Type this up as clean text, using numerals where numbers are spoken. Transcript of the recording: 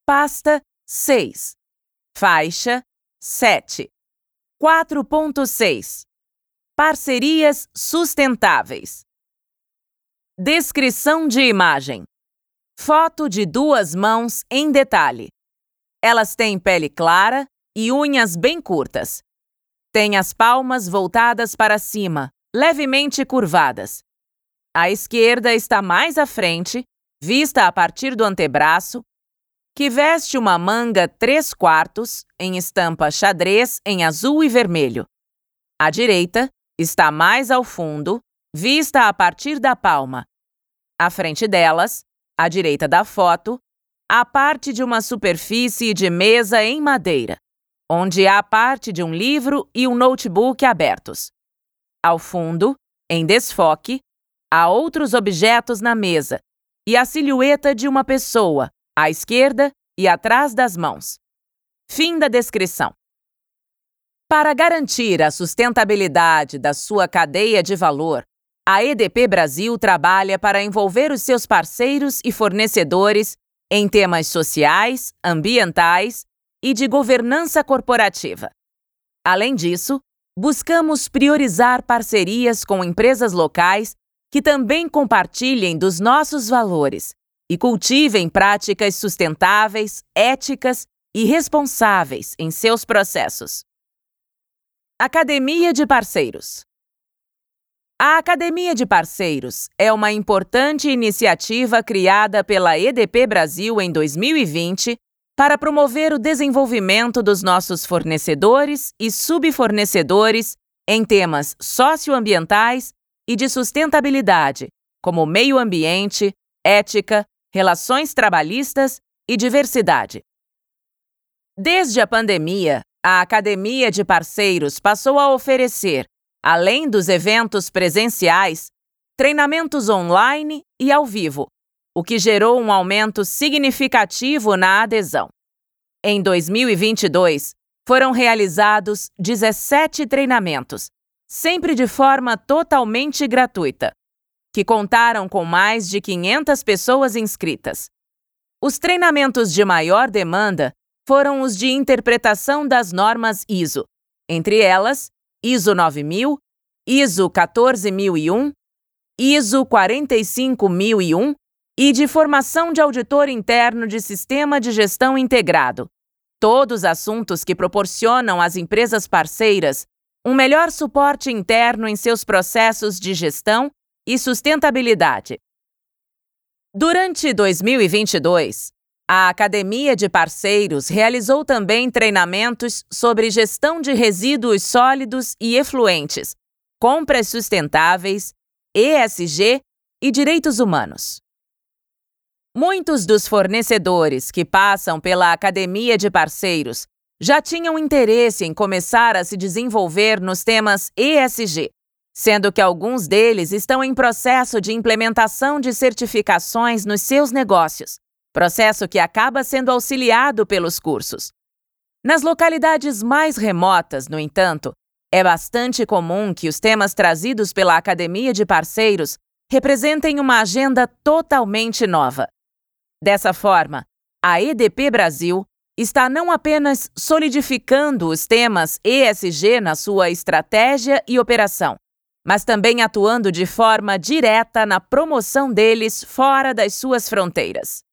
Pasta 6. Faixa 7. 4.6. Parcerias sustentáveis. Descrição de imagem. Foto de 2 mãos em detalhe. Elas têm pele clara e unhas bem curtas. Têm as palmas voltadas para cima, levemente curvadas. A esquerda está mais à frente, vista a partir do antebraço, que veste uma manga 3/4 em estampa xadrez em azul e vermelho. A direita está mais ao fundo, vista a partir da palma. À frente delas, à direita da foto, há parte de uma superfície de mesa em madeira, onde há parte de um livro e um notebook abertos. Ao fundo, em desfoque, há outros objetos na mesa e a silhueta de uma pessoa, à esquerda e atrás das mãos. Fim da descrição. Para garantir a sustentabilidade da sua cadeia de valor, a EDP Brasil trabalha para envolver os seus parceiros e fornecedores em temas sociais, ambientais e de governança corporativa. Além disso, buscamos priorizar parcerias com empresas locais que também compartilhem dos nossos valores e cultivem práticas sustentáveis, éticas e responsáveis em seus processos. Academia de Parceiros. A Academia de Parceiros é uma importante iniciativa criada pela EDP Brasil em 2020 para promover o desenvolvimento dos nossos fornecedores e subfornecedores em temas socioambientais e de sustentabilidade, como meio ambiente, ética, relações trabalhistas e diversidade. Desde a pandemia, a Academia de Parceiros passou a oferecer, além dos eventos presenciais, treinamentos online e ao vivo, o que gerou um aumento significativo na adesão. Em 2022, foram realizados 17 treinamentos, sempre de forma totalmente gratuita, que contaram com mais de 500 pessoas inscritas. Os treinamentos de maior demanda foram os de interpretação das normas ISO, entre elas ISO 9000, ISO 14001, ISO 45001 e de formação de auditor interno de sistema de gestão integrado, todos assuntos que proporcionam às empresas parceiras um melhor suporte interno em seus processos de gestão e sustentabilidade. Durante 2022, a Academia de Parceiros realizou também treinamentos sobre gestão de resíduos sólidos e efluentes, compras sustentáveis, ESG e direitos humanos. Muitos dos fornecedores que passam pela Academia de Parceiros já tinham interesse em começar a se desenvolver nos temas ESG, sendo que alguns deles estão em processo de implementação de certificações nos seus negócios, processo que acaba sendo auxiliado pelos cursos. Nas localidades mais remotas, no entanto, é bastante comum que os temas trazidos pela Academia de Parceiros representem uma agenda totalmente nova. Dessa forma, a EDP Brasil está não apenas solidificando os temas ESG na sua estratégia e operação, mas também atuando de forma direta na promoção deles fora das suas fronteiras.